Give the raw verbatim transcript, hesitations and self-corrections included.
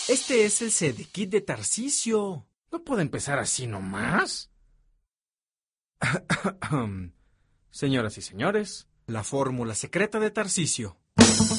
Este es el Sedekit de Tarcisio. ¿No puede empezar así nomás? Señoras y señores, la fórmula secreta de Tarcisio.